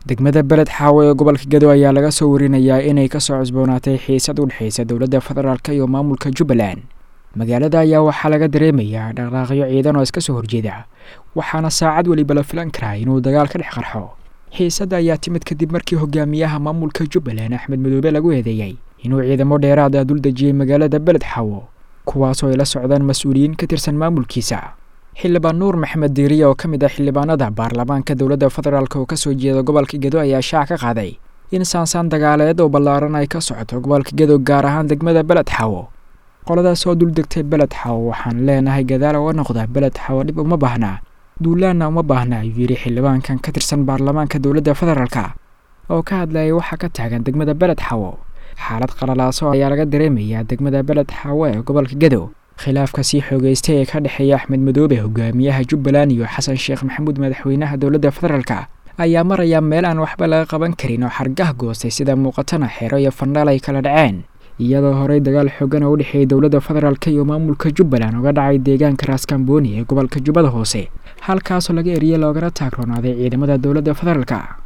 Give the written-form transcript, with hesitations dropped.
degmada beled xaawo ee gobolka Gedo ayaa laga soo warinayaa inay ka soo cusboonaatay xiisad u dhaxaysa dowladda federaalka iyo maamulka Jubbaland. magaalada ayaa waxaa laga dareemayaa dhaqdhaqaaqyo ciidan oo iska soo horjeeda, waxaana saacad waliba la filan karaa inuu dagaal ka dhex qarxo. xiisadda ayaa timid kadib markii hogaamiyaha maamulka Jubbaland Axmed Madoobe lagu eedeeyay inuu ciidamo dheeraad ah dul dejiyay magaalada beled xaawo, kuwaas oo ay la socdaan mas'uuliyiin ka tirsan maamulkiisa. xildhibaan Nuur Maxamed Diiriye oo ka mid ah xildhibaanada baarlamaanka dowladda federaalka oo ka soo jeeda gobolka Gedo ayaa shaac ka qaaday in saansaan dagaaleed oo ballaaran ay ka socoto gobolka Gedo gaar ahaan degmada beled xaawo. qoladaas oo dul degtay beled xaawo waxaan leenahay gadaal oo noqda beled xaawo dhib uma baahna, duulaana uma baahna, ayuu yiri xildhibaankan ka tirsan baarlamaanka dowladda federaalka oo ka hadlayay waxa ka taagan degmada beled xaawo. xaalad qalalaaso ayaa laga dareemayaa degmada beled xaawo ee gobolka Gedo. khilaafka sii xoogeystay ee ka dhaxeeya Axmed Madoobe hogaamiyaha Jubbaland iyo Xasan Sheekh Maxamuud madaxweynaha dowladda federaalka ayaa maraya meel aan waxba laga qaban karin oo xargaha goostay sida muuqatana xeero iyo fandhaal ay kala dhaceen, iyadoo horey dagaal xooggan oo u dhaxeeyay dowladda federaalka iyo maamulka Jubbaland uga dhacay deegaanka Raaskambooni ee gobolka Jubbada Hoose, halkaas oo laga eriyay loogana taagroonaaday ciidamada dowladda federaalka.